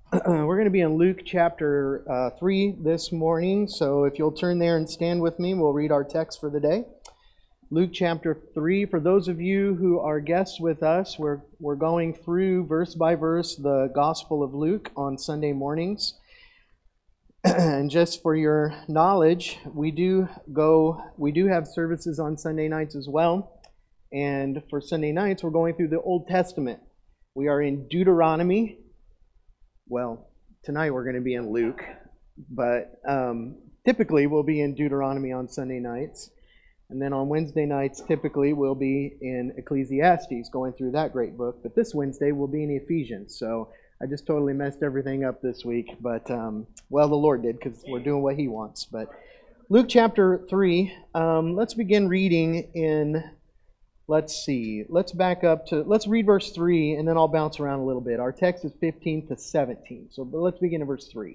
We're going to be in Luke chapter 3 this morning, so if you'll turn there and stand with me, we'll read our text for the day. Luke chapter 3. For those of you who are guests with us, we're going through verse by verse the Gospel of Luke on Sunday mornings. And just for your knowledge, we do have services on Sunday nights as well. And for Sunday nights, we're going through the Old Testament. We are in Deuteronomy. Well, tonight we're going to be in Luke, but typically we'll be in Deuteronomy on Sunday nights. And then on Wednesday nights, typically we'll be in Ecclesiastes, going through that great book. But this Wednesday we'll be in Ephesians. So I just totally messed everything up this week. But, well, the Lord did, because we're doing what He wants. But Luke chapter 3, let's begin reading in... Let's see. Let's read verse 3, and then I'll bounce around a little bit. Our text is 15 to 17. So let's begin at verse 3.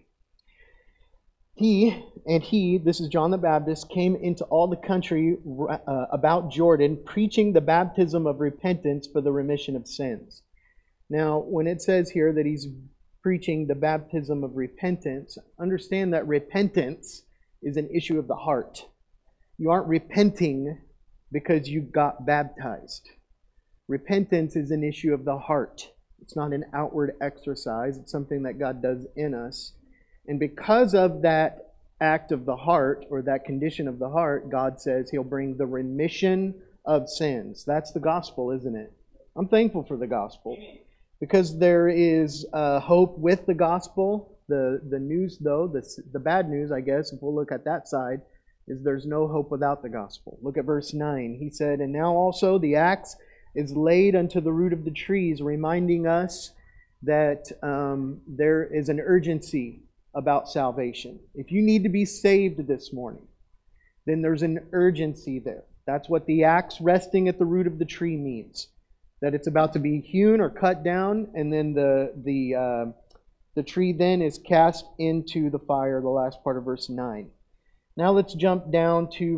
He, this is John the Baptist, came into all the country about Jordan, preaching the baptism of repentance for the remission of sins. Now, when it says here that he's preaching the baptism of repentance, understand that repentance is an issue of the heart. You aren't repenting because you got baptized. Repentance is an issue of the heart. It's not an outward exercise. It's something that God does in us. And because of that act of the heart, or that condition of the heart, God says He'll bring the remission of sins. That's the gospel, isn't it? I'm thankful for the gospel. Because there is hope with the gospel. The news, though, the bad news, I guess, if we'll look at that side, is there's no hope without the gospel. Look at verse 9. He said, "And now also the axe is laid unto the root of the trees," reminding us that there is an urgency about salvation. If you need to be saved this morning, then there's an urgency there. That's what the axe resting at the root of the tree means. That it's about to be hewn or cut down, and then the tree then is cast into the fire, the last part of verse 9. Now let's jump down to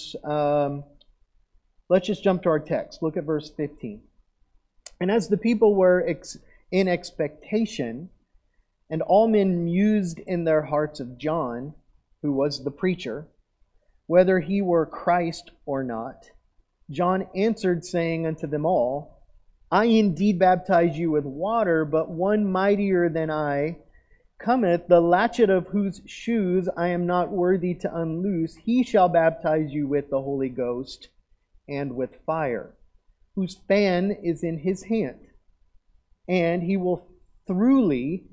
let's just jump to our text. Look at verse 15. "And as the people were in expectation, and all men mused in their hearts of John, who was the preacher, whether he were Christ or not, John answered, saying unto them all, I indeed baptize you with water, but one mightier than I cometh, the latchet of whose shoes I am not worthy to unloose. He shall baptize you with the Holy Ghost and with fire, whose fan is in his hand. And he will throughly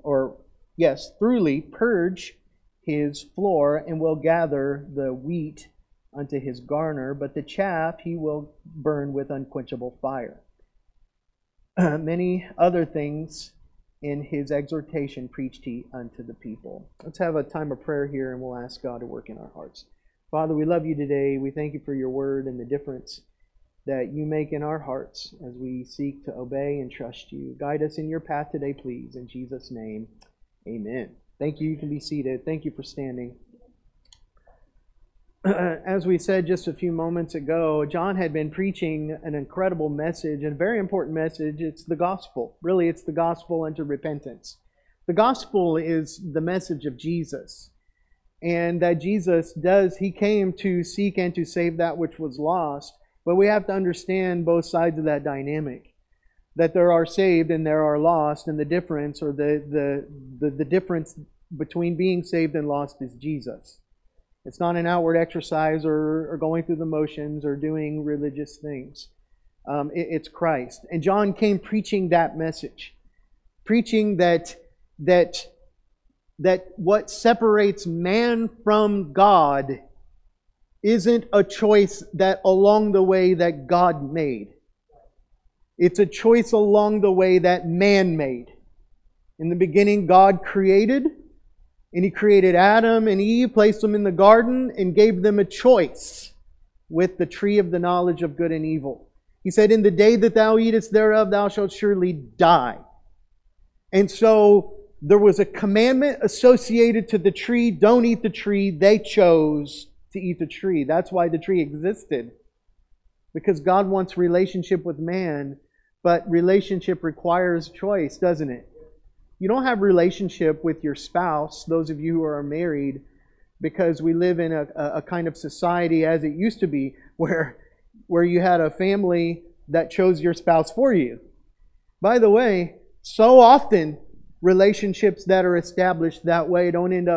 purge his floor, and will gather the wheat unto his garner, but the chaff he will burn with unquenchable fire." Many other things in his exhortation preached he unto the people. Let's have a time of prayer here, and we'll ask God to work in our hearts. Father, we love you today. We thank you for your word and the difference that you make in our hearts as we seek to obey and trust you. Guide us in your path today, please. In Jesus' name, amen. Thank you. You can be seated. Thank you for standing. As we said just a few moments ago, John had been preaching an incredible message, and a very important message. It's the gospel. Really, it's the gospel unto repentance. The gospel is the message of Jesus. And that Jesus He came to seek and to save that which was lost. But we have to understand both sides of that dynamic. That there are saved and there are lost, and the difference, or the difference between being saved and lost, is Jesus. It's not an outward exercise or going through the motions or doing religious things. It's Christ. And John came preaching that message. Preaching that what separates man from God isn't a choice that along the way that God made. It's a choice along the way that man made. In the beginning, God created. And He created Adam and Eve, placed them in the garden, and gave them a choice with the tree of the knowledge of good and evil. He said, "In the day that thou eatest thereof, thou shalt surely die." And so there was a commandment associated to the tree. Don't eat the tree. They chose to eat the tree. That's why the tree existed. Because God wants relationship with man, but relationship requires choice, doesn't it? You don't have relationship with your spouse, those of you who are married, because we live in a kind of society as it used to be, where you had a family that chose your spouse for you. By the way, so often relationships that are established that way aren't end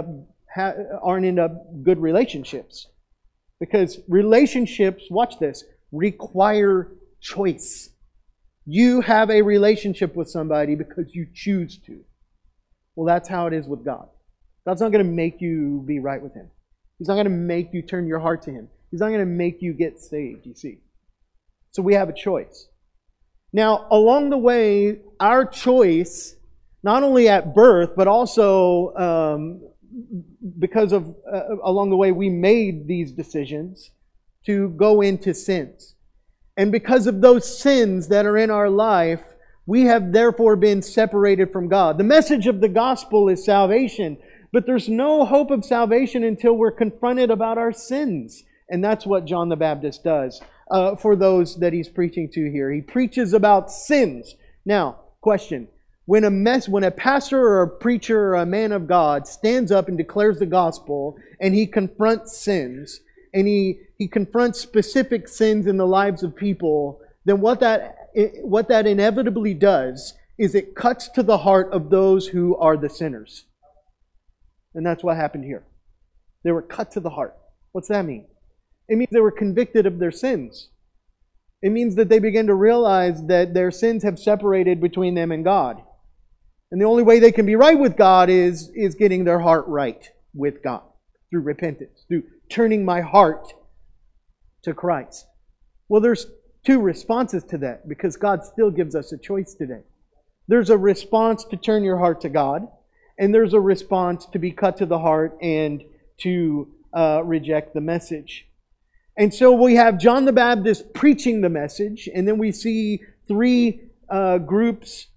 up good relationships. Because relationships, watch this, require choice. You have a relationship with somebody because you choose to. Well, that's how it is with God. God's not going to make you be right with Him. He's not going to make you turn your heart to Him. He's not going to make you get saved, you see. So we have a choice. Now, along the way, our choice, not only at birth, but also because of along the way we made these decisions to go into sins. And because of those sins that are in our life, we have therefore been separated from God. The message of the gospel is salvation, but there's no hope of salvation until we're confronted about our sins. And that's what John the Baptist does for those that he's preaching to here. He preaches about sins. Now, question. When a pastor or a preacher or a man of God stands up and declares the gospel and he confronts sins, and he confronts specific sins in the lives of people, then what that inevitably does is it cuts to the heart of those who are the sinners. And that's what happened here. They were cut to the heart. What's that mean? It means they were convicted of their sins. It means that they began to realize that their sins have separated between them and God. And the only way they can be right with God is getting their heart right with God through repentance, through turning my heart to Christ. Well, there's two responses to that because God still gives us a choice today. There's a response to turn your heart to God, and there's a response to be cut to the heart and to reject the message. And so we have John the Baptist preaching the message, and then we see three groups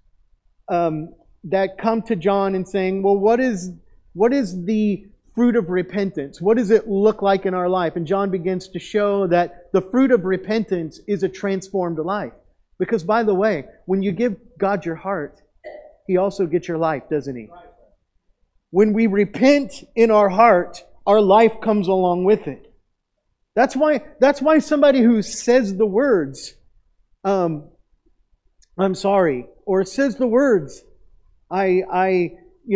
that come to John and saying, well, what is the fruit of repentance? What does it look like in our life? And John begins to show that the fruit of repentance is a transformed life. Because, by the way, when you give God your heart, He also gets your life, doesn't He? When we repent in our heart, our life comes along with it. That's why somebody who says the words, I'm sorry, or says the words, I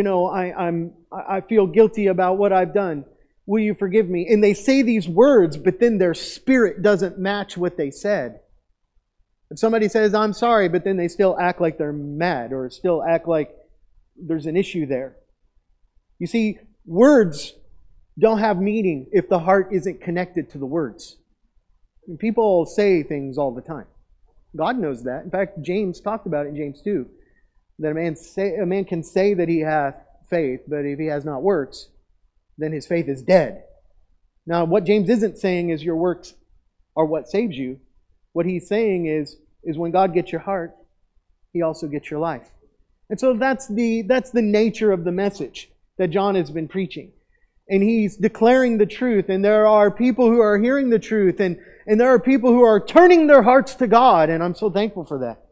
feel guilty about what I've done. Will you forgive me? And they say these words, but then their spirit doesn't match what they said. If somebody says, I'm sorry, but then they still act like they're mad or still act like there's an issue there. You see, words don't have meaning if the heart isn't connected to the words. And people say things all the time. God knows that. In fact, James talked about it in James 2. That a man can say that he hath faith, but if he has not works, then his faith is dead. Now, what James isn't saying is your works are what saves you. What he's saying is when God gets your heart, He also gets your life. And so that's the nature of the message that John has been preaching. And he's declaring the truth, and there are people who are hearing the truth, and there are people who are turning their hearts to God, and I'm so thankful for that.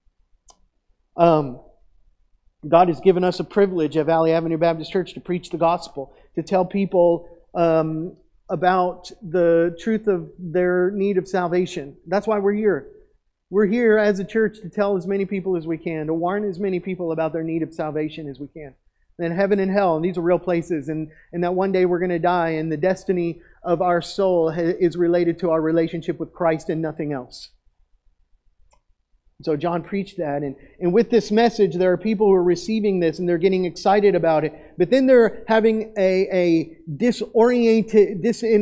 God has given us a privilege at Valley Avenue Baptist Church to preach the gospel, to tell people about the truth of their need of salvation. That's why we're here. We're here as a church to tell as many people as we can, to warn as many people about their need of salvation as we can. And heaven and hell, and these are real places, and that one day we're going to die, and the destiny of our soul is related to our relationship with Christ and nothing else. So John preached that, and with this message, there are people who are receiving this, and they're getting excited about it, but then they're having a disoriented,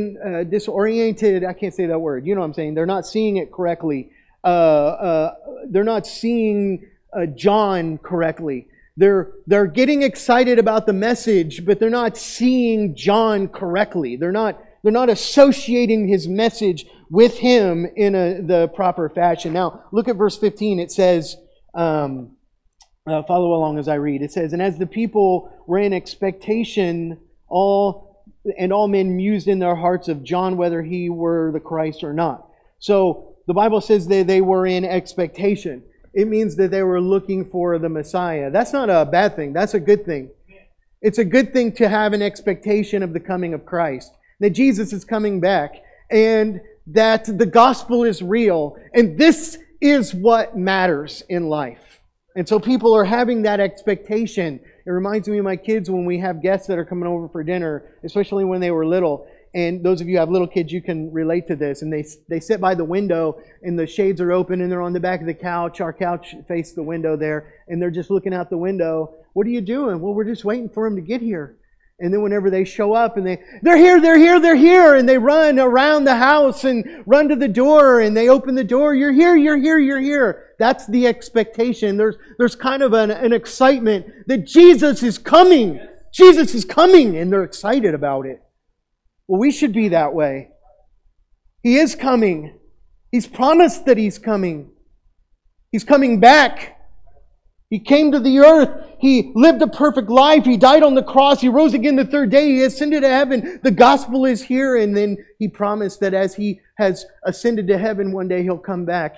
I can't say that word, you know what I'm saying, they're not seeing it correctly. They're not seeing John correctly. They're getting excited about the message, but they're not seeing John correctly. They're not associating his message with him in the proper fashion. Now, look at verse 15. It says, follow along as I read. It says, and as the people were in expectation, all men mused in their hearts of John whether he were the Christ or not. So the Bible says that they were in expectation. it means that they were looking for the Messiah. That's not a bad thing. That's a good thing. It's a good thing to have an expectation of the coming of Christ, that Jesus is coming back, and that the gospel is real. And this is what matters in life. And so people are having that expectation. It reminds me of my kids when we have guests that are coming over for dinner, especially when they were little. And those of you who have little kids, you can relate to this. And they sit by the window and the shades are open and they're on the back of the couch. Our couch faces the window there. And they're just looking out the window. What are you doing? Well, we're just waiting for them to get here. And then whenever they show up and they're here. And they run around the house and run to the door and they open the door. You're here. That's the expectation. There's kind of an excitement that Jesus is coming. Jesus is coming, and they're excited about it. Well, we should be that way. He is coming. He's promised that He's coming. He's coming back. He came to the earth. He lived a perfect life. He died on the cross. He rose again the third day. He ascended to heaven. The gospel is here. And then He promised that as He has ascended to heaven, one day He'll come back.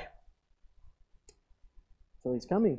So He's coming.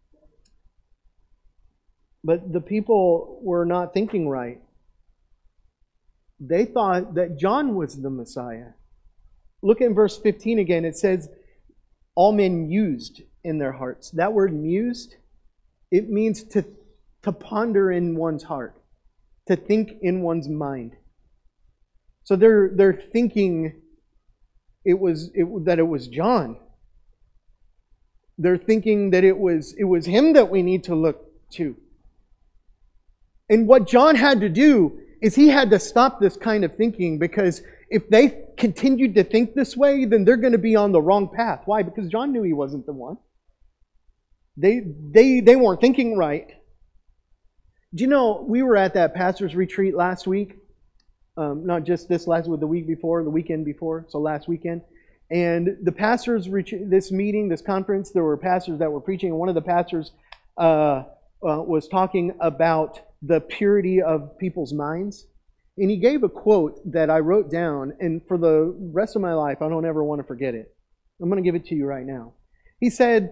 But the people were not thinking right. They thought that John was the Messiah. Look at verse 15 again. It says, all men mused in their hearts. That word mused, it means to ponder in one's heart, to think in one's mind. So they're thinking that it was John. They're thinking that it was Him that we need to look to. And what John had to do is he had to stop this kind of thinking, because if they continued to think this way, then they're going to be on the wrong path. Why? Because John knew he wasn't the one. They weren't thinking right. Do you know, we were at that pastor's retreat last week. Not just this last week, the week before, the weekend before, so last weekend. And the pastors' retreat, this meeting, this conference, there were pastors that were preaching, and one of the pastors was talking about the purity of people's minds. And he gave a quote that I wrote down, and for the rest of my life, I don't ever want to forget it. I'm going to give it to you right now. He said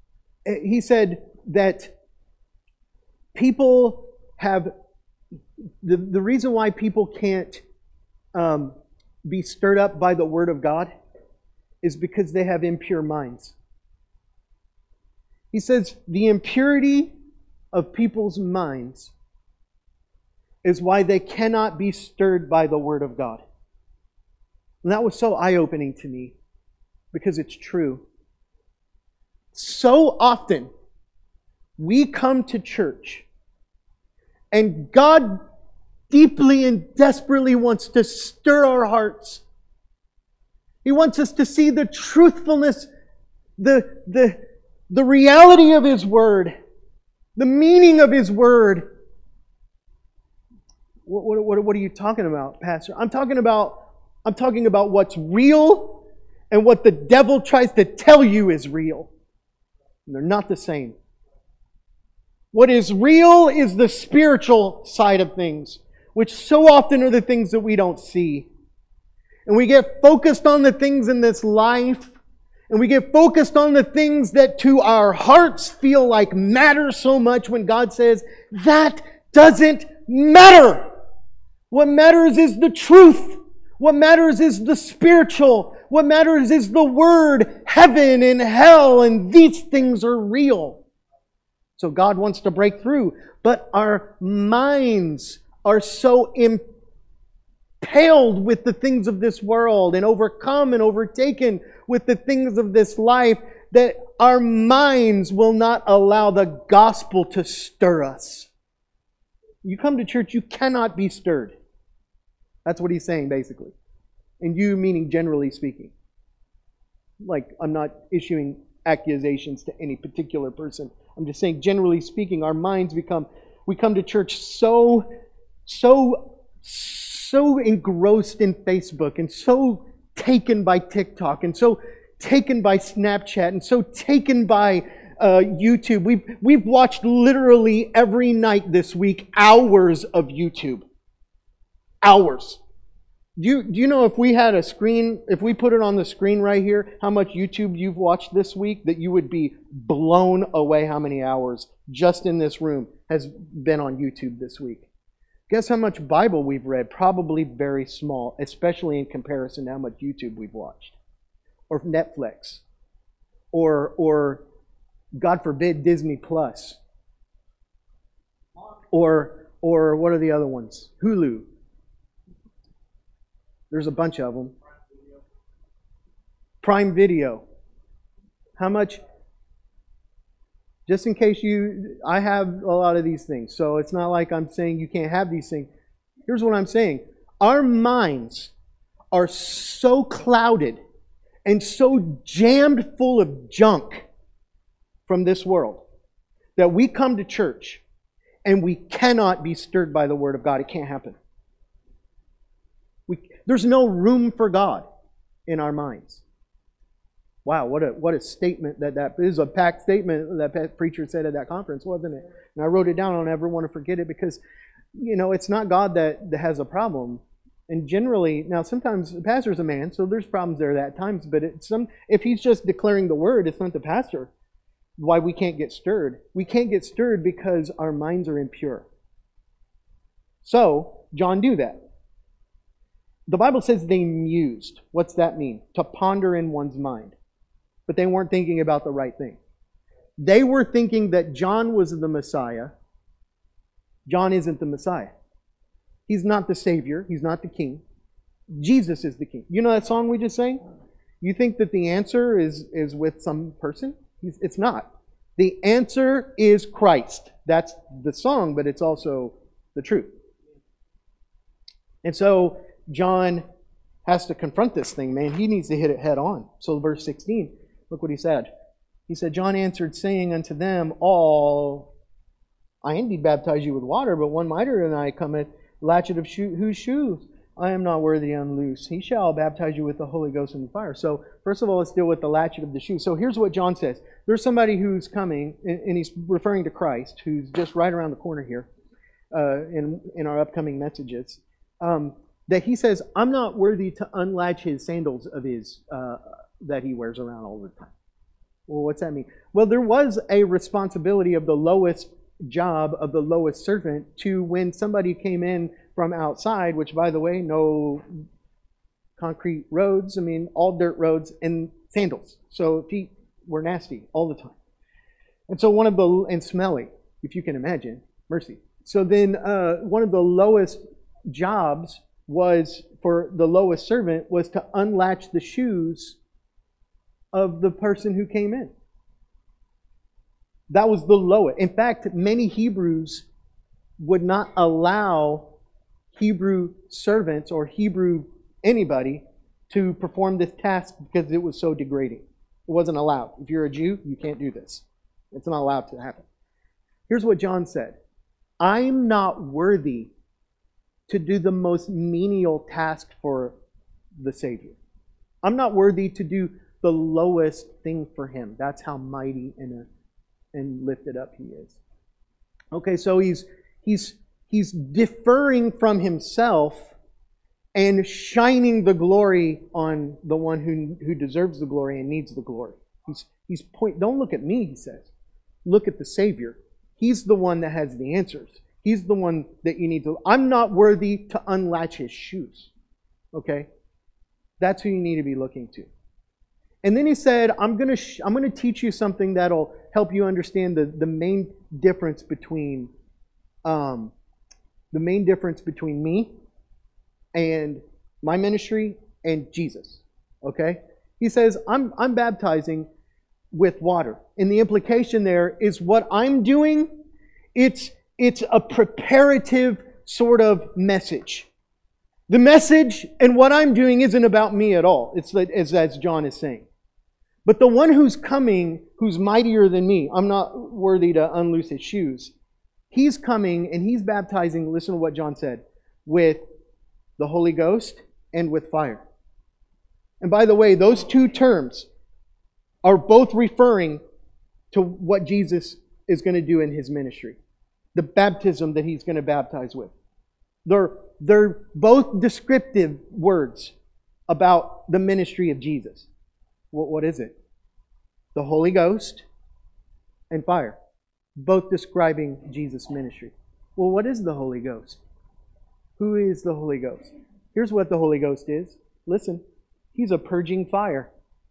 that people have, the reason why people can't be stirred up by the Word of God is because they have impure minds. He says the impurity of people's minds is why they cannot be stirred by the Word of God. And that was so eye-opening to me, because it's true. So often, we come to church, and God deeply and desperately wants to stir our hearts. He wants us to see the truthfulness, the reality of His Word, the meaning of His Word. What are you talking about, Pastor? I'm talking about what's real and what the devil tries to tell you is real. And they're not the same. What is real is the spiritual side of things, which so often are the things that we don't see. And we get focused on the things in this life, and we get focused on the things that to our hearts feel like matter so much, when God says, that doesn't matter. What matters is the truth. What matters is the spiritual. What matters is the Word, heaven and hell, and these things are real. So God wants to break through. But our minds are so impaled with the things of this world and overcome and overtaken with the things of this life that our minds will not allow the gospel to stir us. You come to church, you cannot be stirred. That's what he's saying, basically. And you meaning generally speaking. Like, I'm not issuing accusations to any particular person. I'm just saying, generally speaking, our minds we come to church so engrossed in Facebook, and so taken by TikTok, and so taken by Snapchat, and so taken by YouTube. We've watched literally every night this week hours of YouTube. Hours. Do you know if we had a screen, if we put it on the screen right here, how much YouTube you've watched this week, that you would be blown away how many hours just in this room has been on YouTube this week. Guess how much Bible we've read? Probably very small, especially in comparison to how much YouTube we've watched. Or Netflix. Or God forbid, Disney Plus. Or what are the other ones? Hulu. There's a bunch of them. Prime Video. How much? Just in case I have a lot of these things. So it's not like I'm saying you can't have these things. Here's what I'm saying. Our minds are so clouded and so jammed full of junk from this world that we come to church and we cannot be stirred by the Word of God. It can't happen. There's no room for God in our minds. Wow, what a statement that is a packed statement that preacher said at that conference, wasn't it? And I wrote it down. I don't ever want to forget it because, it's not God that has a problem. And generally, now sometimes the pastor's a man, so there's problems there at times, but if he's just declaring the word, it's not the pastor. Why we can't get stirred? We can't get stirred because our minds are impure. So, John knew that. The Bible says they mused. What's that mean? To ponder in one's mind. But they weren't thinking about the right thing. They were thinking that John was the Messiah. John isn't the Messiah. He's not the Savior. He's not the King. Jesus is the King. You know that song we just sang? You think that the answer is with some person? It's not. The answer is Christ. That's the song, but it's also the truth. And so John has to confront this thing, man. He needs to hit it head on. So verse 16, look what he said. He said, John answered, saying unto them all, I indeed baptize you with water, but one mightier than I cometh, latchet of whose shoes I am not worthy to unloose. He shall baptize you with the Holy Ghost and fire. So first of all, let's deal with the latchet of the shoe. So here's what John says. There's somebody who's coming, and he's referring to Christ, who's just right around the corner here in our upcoming messages. That he says, I'm not worthy to unlatch his sandals of his that he wears around all the time. Well, what's that mean? Well, there was a responsibility of the lowest job of the lowest servant to when somebody came in from outside, which, by the way, no concrete roads, all dirt roads and sandals. So feet were nasty all the time. And so and smelly, if you can imagine, mercy. So then one of the lowest jobs was for the lowest servant was to unlatch the shoes of the person who came in. That was the lowest. In fact, many Hebrews would not allow Hebrew servants or Hebrew anybody to perform this task because it was so degrading. It wasn't allowed. If you're a Jew, you can't do this. It's not allowed to happen. Here's what John said. I'm not worthy to do the most menial task for the Savior. I'm not worthy to do the lowest thing for Him. That's how mighty and lifted up He is. Okay, so he's deferring from Himself and shining the glory on the one who deserves the glory and needs the glory. Don't look at me, he says. Look at the Savior. He's the one that has the answers. He's the one that you need to... I'm not worthy to unlatch His shoes. Okay? That's who you need to be looking to. And then he said, I'm going to teach you something that'll help you understand the main difference between me and my ministry and Jesus. Okay? He says, I'm baptizing with water. And the implication there is what I'm doing, it's a preparative sort of message. The message and what I'm doing isn't about me at all. It's as John is saying. But the one who's coming, who's mightier than me, I'm not worthy to unloose His shoes. He's coming and He's baptizing, listen to what John said, with the Holy Ghost and with fire. And by the way, those two terms are both referring to what Jesus is going to do in His ministry. The baptism that He's going to baptize with. They're both descriptive words about the ministry of Jesus. What is it? The Holy Ghost and fire. Both describing Jesus' ministry. Well, what is the Holy Ghost? Who is the Holy Ghost? Here's what the Holy Ghost is. Listen, He's a purging fire.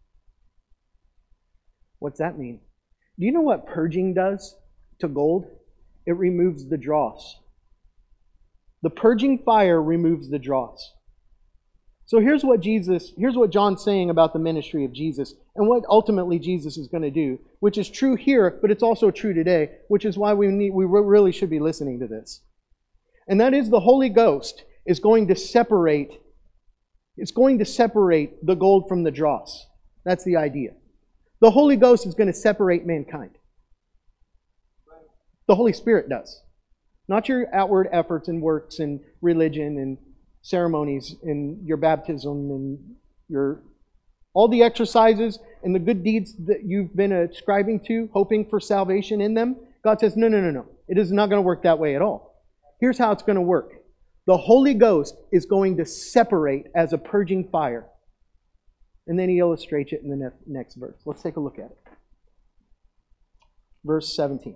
What's that mean? Do you know what purging does to gold? It removes the dross. The purging fire removes the dross. So here's what John's saying about the ministry of Jesus and what ultimately Jesus is going to do, which is true here, but it's also true today, which is why we really should be listening to this. And that is the Holy Ghost is going to separate the gold from the dross. That's the idea. The Holy Ghost is going to separate mankind. The Holy Spirit does. Not your outward efforts and works and religion and ceremonies and your baptism and all the exercises and the good deeds that you've been ascribing to, hoping for salvation in them. God says, no. It is not going to work that way at all. Here's how it's going to work. The Holy Ghost is going to separate as a purging fire. And then He illustrates it in the next verse. Let's take a look at it. Verse 17.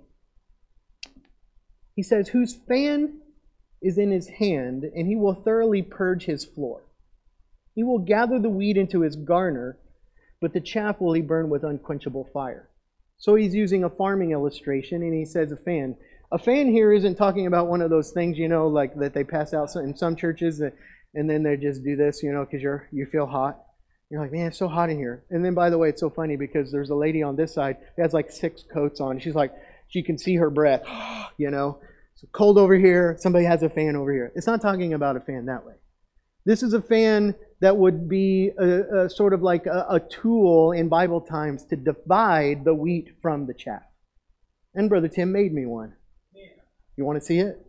He says, whose fan is in his hand, and he will thoroughly purge his floor. He will gather the wheat into his garner, but the chaff will he burn with unquenchable fire. So he's using a farming illustration, and he says a fan. A fan here isn't talking about one of those things, like that they pass out in some churches, and then they just do this, because you feel hot. You're like, man, it's so hot in here. And then, by the way, it's so funny because there's a lady on this side who has like 6 coats on. She's like, she can see her breath, It's cold over here. Somebody has a fan over here. It's not talking about a fan that way. This is a fan that would be a sort of like a tool in Bible times to divide the wheat from the chaff. And Brother Tim made me one. You want to see it?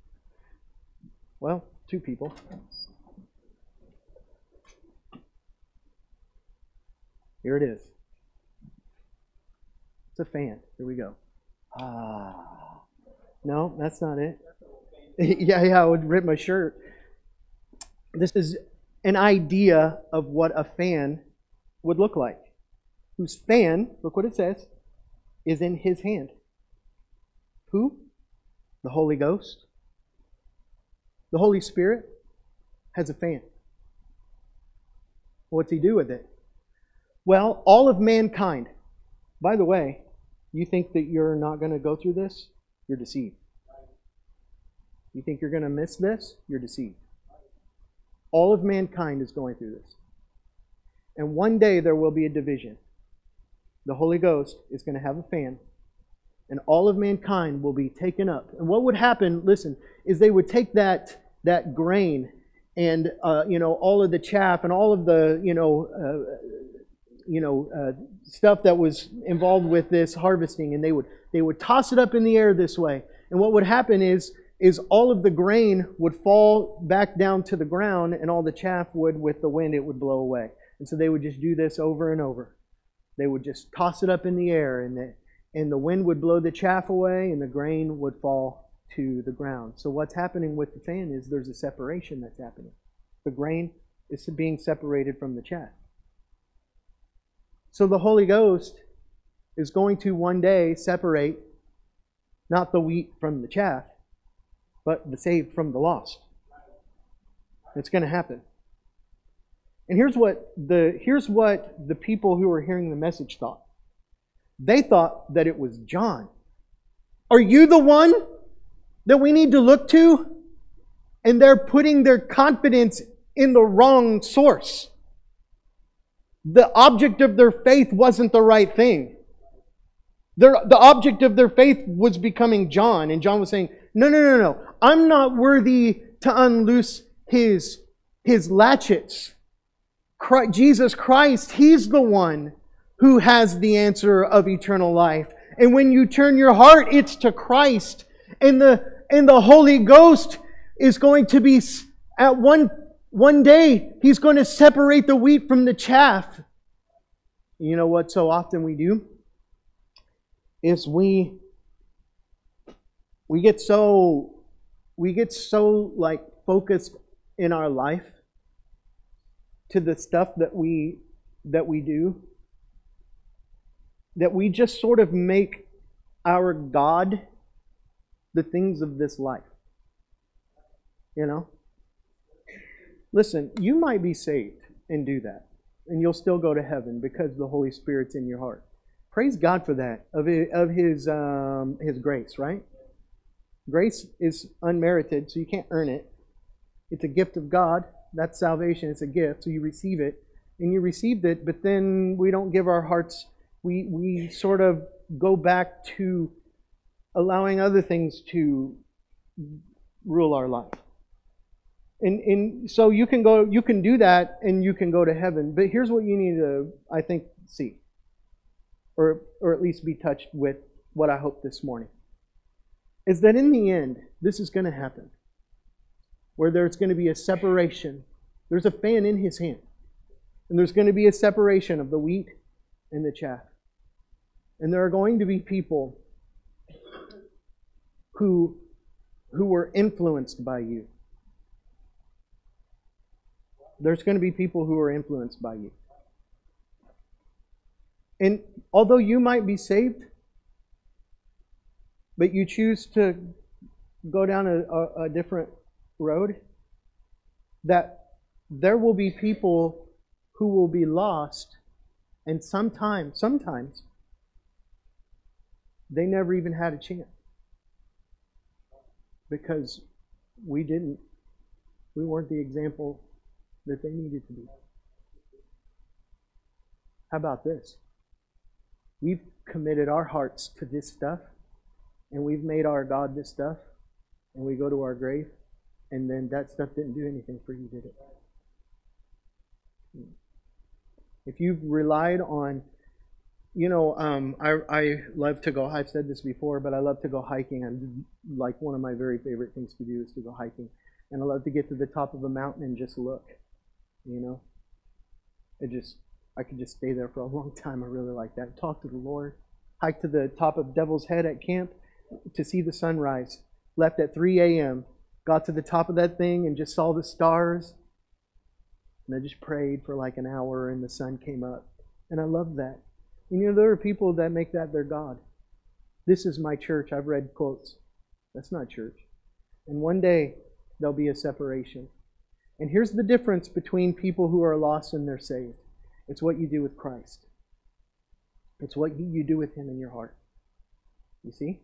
Well, 2 people. Here it is. It's a fan. Here we go. No, that's not it. Yeah, I would rip my shirt. This is an idea of what a fan would look like. Whose fan, look what it says, is in his hand. Who? The Holy Ghost. The Holy Spirit has a fan. What's He do with it? Well, all of mankind. By the way, you think that you're not going to go through this? You're deceived. You think you're going to miss this? You're deceived. All of mankind is going through this. And one day there will be a division. The Holy Ghost is going to have a fan, and all of mankind will be taken up. And what would happen, listen, is they would take that grain and all of the chaff and all of the stuff that was involved with this harvesting, and they would toss it up in the air this way. And what would happen is all of the grain would fall back down to the ground, and all the chaff would, with the wind, it would blow away. And so they would just do this over and over. They would just toss it up in the air, and the wind would blow the chaff away, and the grain would fall to the ground. So what's happening with the fan is there's a separation that's happening. The grain is being separated from the chaff. So the Holy Ghost is going to one day separate not the wheat from the chaff, but the saved from the lost. It's going to happen. And here's what the people who were hearing the message thought. They thought that it was John. Are you the one that we need to look to? And they're putting their confidence in the wrong source. The object of their faith wasn't the right thing. The object of their faith was becoming John. And John was saying, no. I'm not worthy to unloose his latchets. Jesus Christ, He's the one who has the answer of eternal life. And when you turn your heart, it's to Christ. And the Holy Ghost is going to be, at one day, He's going to separate the wheat from the chaff. You know what so often we do? Is we get so like focused in our life to the stuff that we do, that we just sort of make our God the things of this life. You know? Listen, you might be saved and do that, and you'll still go to heaven because the Holy Spirit's in your heart. Praise God for that, of His grace, right? Grace is unmerited, so you can't earn it. It's a gift of God. That's salvation. It's a gift, so you receive it. And you received it, but then we don't give our hearts, we sort of go back to allowing other things to rule our life. And so you can do that, and you can go to heaven. But here's what you need to, I think, see, or at least be touched with what I hope this morning, is that in the end, this is going to happen, where there's going to be a separation. There's a fan in His hand, and there's going to be a separation of the wheat and the chaff. And there are going to be people who were influenced by you. There's going to be people who are influenced by you. And although you might be saved, but you choose to go down a different road, that there will be people who will be lost, and sometimes they never even had a chance because we weren't the example that they needed to be. How about this? We've committed our hearts to this stuff, and we've made our God this stuff, and we go to our grave, and then that stuff didn't do anything for you, did it? If you've relied on, I love to go, I've said this before, but I love to go hiking. And like one of my very favorite things to do is to go hiking. And I love to get to the top of a mountain and just look, I could just stay there for a long time. I really like that. Talk to the Lord. Hike to the top of Devil's Head at camp to see the sunrise. Left at 3 a.m. Got to the top of that thing and just saw the stars. And I just prayed for like an hour and the sun came up. And I love that. And there are people that make that their God. This is my church. I've read quotes. That's not church. And one day there'll be a separation. And here's the difference between people who are lost and they're saved. It's what you do with Christ. It's what you do with Him in your heart. You see?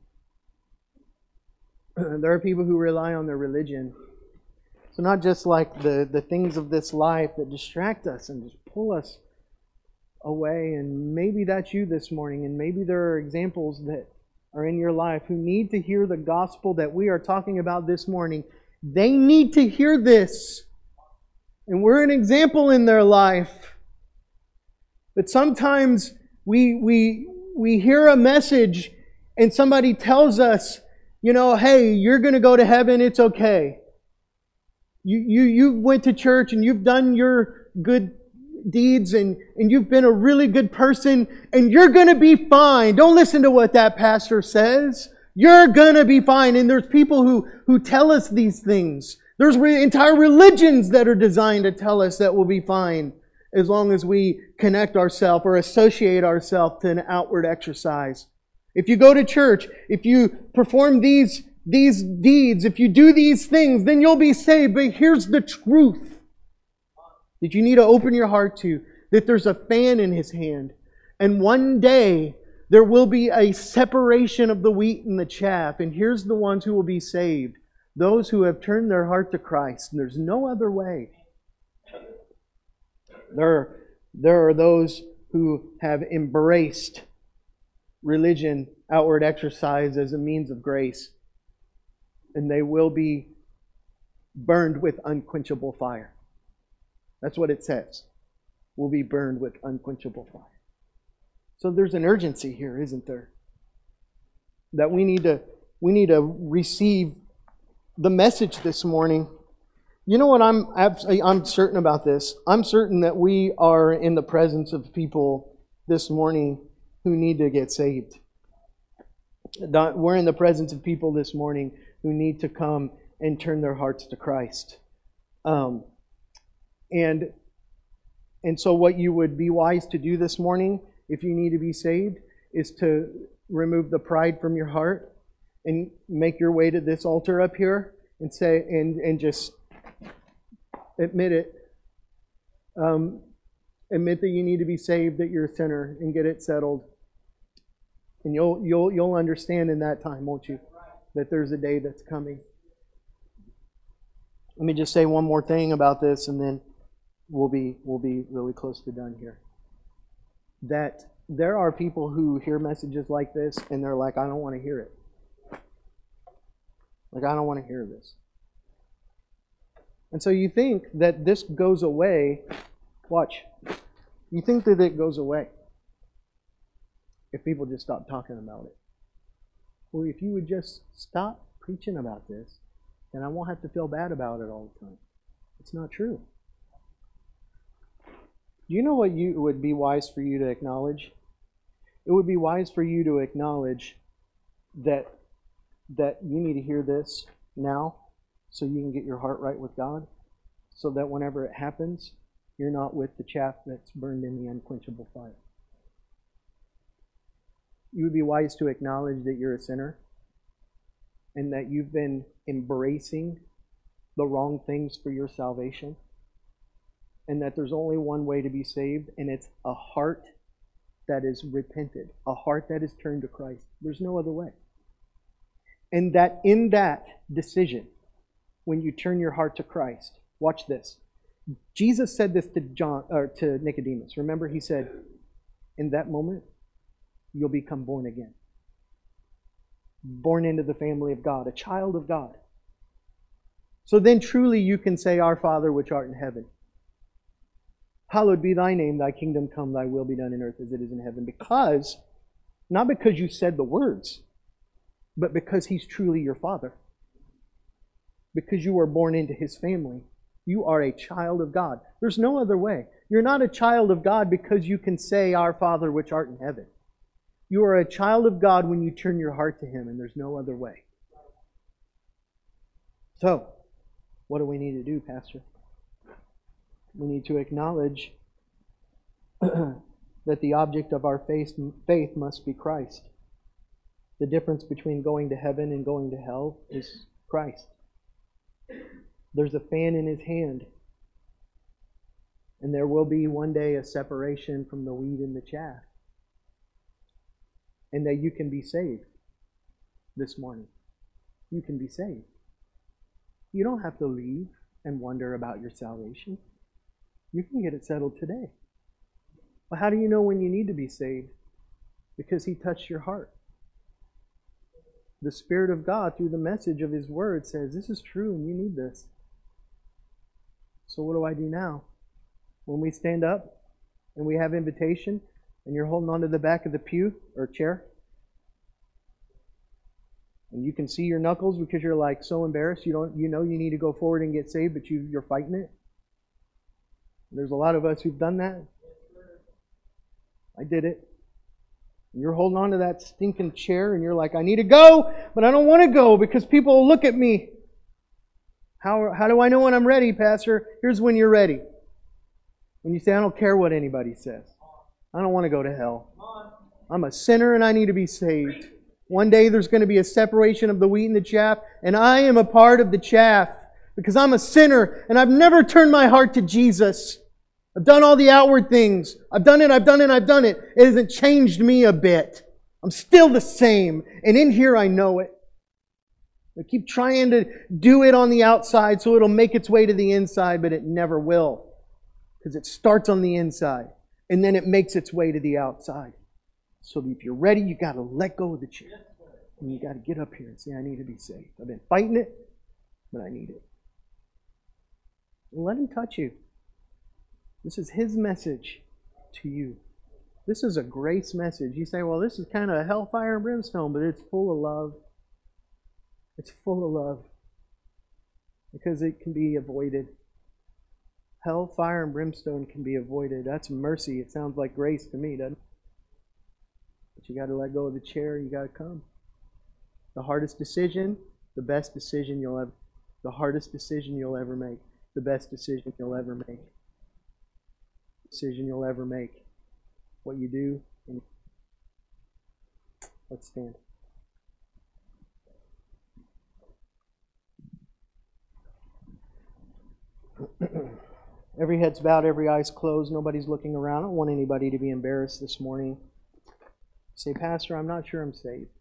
There are people who rely on their religion. So not just like the things of this life that distract us and just pull us away. And maybe that's you this morning. And maybe there are examples that are in your life who need to hear the gospel that we are talking about this morning. They need to hear this. And we're an example in their life. But sometimes we hear a message and somebody tells us, hey, you're going to go to heaven, it's okay. You went to church and you've done your good deeds and you've been a really good person and you're going to be fine. Don't listen to what that pastor says. You're going to be fine. And there's people who tell us these things. There's entire religions that are designed to tell us that we'll be fine as long as we connect ourselves or associate ourselves to an outward exercise. If you go to church, if you perform these deeds, if you do these things, then you'll be saved. But here's the truth that you need to open your heart to, that there's a fan in His hand. And one day, there will be a separation of the wheat and the chaff. And here's the ones who will be saved. Those who have turned their heart to Christ. And there's no other way. There are those who have embraced religion, outward exercise as a means of grace. And they will be burned with unquenchable fire. That's what it says. Will be burned with unquenchable fire. So there's an urgency here, isn't there? That we need to receive the message this morning. You know what I'm certain about this? I'm certain that we are in the presence of people this morning who need to get saved. We're in the presence of people this morning who need to come and turn their hearts to Christ. And so what you would be wise to do this morning, if you need to be saved, is to remove the pride from your heart and make your way to this altar up here and say, and just admit it. Admit that you need to be saved, that you're a sinner, and get it settled. And you'll understand in that time, won't you, that there's a day that's coming. Let me just say one more thing about this, and then we'll be really close to done here. That there are people who hear messages like this, and they're like, I don't want to hear it. Like, I don't want to hear this. And so you think that this goes away. Watch. You think that it goes away if people just stop talking about it. Well, if you would just stop preaching about this, then I won't have to feel bad about it all the time. It's not true. Do you know what would be wise for you to acknowledge? It would be wise for you to acknowledge that you need to hear this now so you can get your heart right with God, so that whenever it happens, you're not with the chaff that's burned in the unquenchable fire. You would be wise to acknowledge that you're a sinner and that you've been embracing the wrong things for your salvation, and that there's only one way to be saved, and it's a heart that is repented, a heart that is turned to Christ. There's no other way. And that in that decision, when you turn your heart to Christ, watch this. Jesus said this to Nicodemus. Remember, he said, in that moment, you'll become born again. Born into the family of God, a child of God. So then truly you can say, Our Father which art in heaven, hallowed be thy name, thy kingdom come, thy will be done in earth as it is in heaven. Because, not because you said the words, but because He's truly your Father. Because you were born into His family. You are a child of God. There's no other way. You're not a child of God because you can say, Our Father which art in heaven. You are a child of God when you turn your heart to Him, and there's no other way. So, what do we need to do, Pastor? We need to acknowledge that the object of our faith must be Christ. The difference between going to heaven and going to hell is Christ. There's a fan in His hand. And there will be one day a separation from the wheat and the chaff. And that you can be saved this morning. You can be saved. You don't have to leave and wonder about your salvation. You can get it settled today. Well, how do you know when you need to be saved? Because He touched your heart. The Spirit of God, through the message of His Word, says, this is true and you need this. So what do I do now? When we stand up and we have invitation and you're holding on to the back of the pew or chair, and you can see your knuckles because you're like so embarrassed, you need to go forward and get saved, but you're fighting it. There's a lot of us who've done that. I did it. And you're holding on to that stinking chair and you're like, I need to go, but I don't want to go because people will look at me. How do I know when I'm ready, Pastor? Here's when you're ready. When you say, I don't care what anybody says. I don't want to go to hell. I'm a sinner and I need to be saved. One day there's going to be a separation of the wheat and the chaff, and I am a part of the chaff because I'm a sinner and I've never turned my heart to Jesus. I've done all the outward things. I've done it. It hasn't changed me a bit. I'm still the same. And in here I know it. I keep trying to do it on the outside so it'll make its way to the inside, but it never will. Because it starts on the inside and then it makes its way to the outside. So if you're ready, you got to let go of the chair. And you got to get up here and say, I need to be saved. I've been fighting it, but I need it. And let Him touch you. This is His message to you. This is a grace message. You say, well, this is kind of a hellfire and brimstone, but it's full of love. It's full of love. Because it can be avoided. Hell, fire, and brimstone can be avoided. That's mercy. It sounds like grace to me, doesn't it? But you got to let go of the chair. You got to come. The hardest decision, the best decision you'll ever. The hardest decision you'll ever make. The best decision you'll ever make. Decision you'll ever make. What you do. And let's stand. Every head's bowed, every eye's closed, nobody's looking around. I don't want anybody to be embarrassed this morning. Say, Pastor, I'm not sure I'm saved.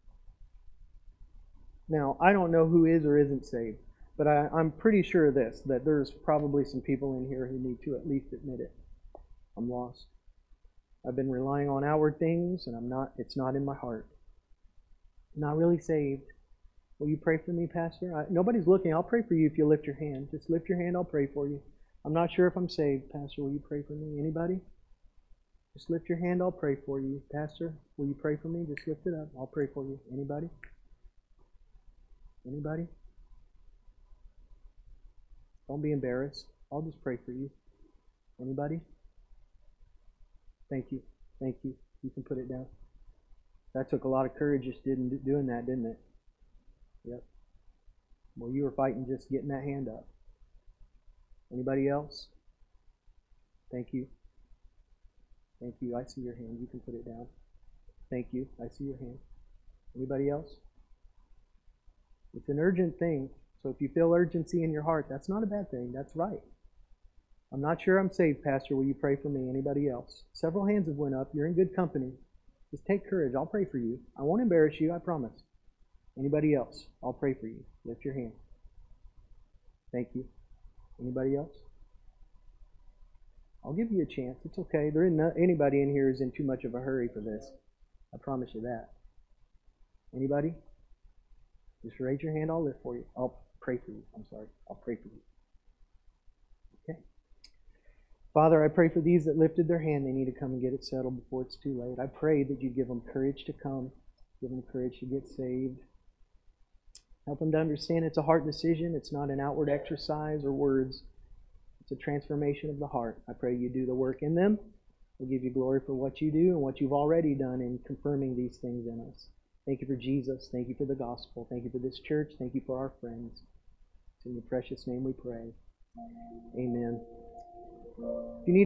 Now, I don't know who is or isn't saved, but I'm pretty sure of this, that there's probably some people in here who need to at least admit it. I'm lost. I've been relying on outward things, and it's not in my heart. I'm not really saved. Will you pray for me, Pastor? Nobody's looking. I'll pray for you if you lift your hand. Just lift your hand, I'll pray for you. I'm not sure if I'm saved. Pastor, will you pray for me? Anybody? Just lift your hand, I'll pray for you. Pastor, will you pray for me? Just lift it up. I'll pray for you. Anybody? Anybody? Don't be embarrassed. I'll just pray for you. Anybody? Thank you. Thank you. You can put it down. That took a lot of courage just doing that, didn't it? Yep. Well, you were fighting just getting that hand up. Anybody else? Thank you. Thank you. I see your hand. You can put it down. Thank you. I see your hand. Anybody else? It's an urgent thing. So if you feel urgency in your heart, that's not a bad thing. That's right. I'm not sure I'm saved, Pastor. Will you pray for me? Anybody else? Several hands have went up. You're in good company. Just take courage. I'll pray for you. I won't embarrass you, I promise. Anybody else? I'll pray for you. Lift your hand. Thank you. Anybody else? I'll give you a chance. It's okay. There isn't anybody in here who's in too much of a hurry for this. I promise you that. Anybody? Just raise your hand. I'll lift for you. I'll pray for you. I'm sorry. I'll pray for you. Okay. Father, I pray for these that lifted their hand. They need to come and get it settled before it's too late. I pray that you give them courage to come. Give them courage to get saved. Help them to understand it's a heart decision. It's not an outward exercise or words. It's a transformation of the heart. I pray you do the work in them. We'll give you glory for what you do and what you've already done in confirming these things in us. Thank you for Jesus. Thank you for the gospel. Thank you for this church. Thank you for our friends. It's in your precious name we pray. Amen. If you need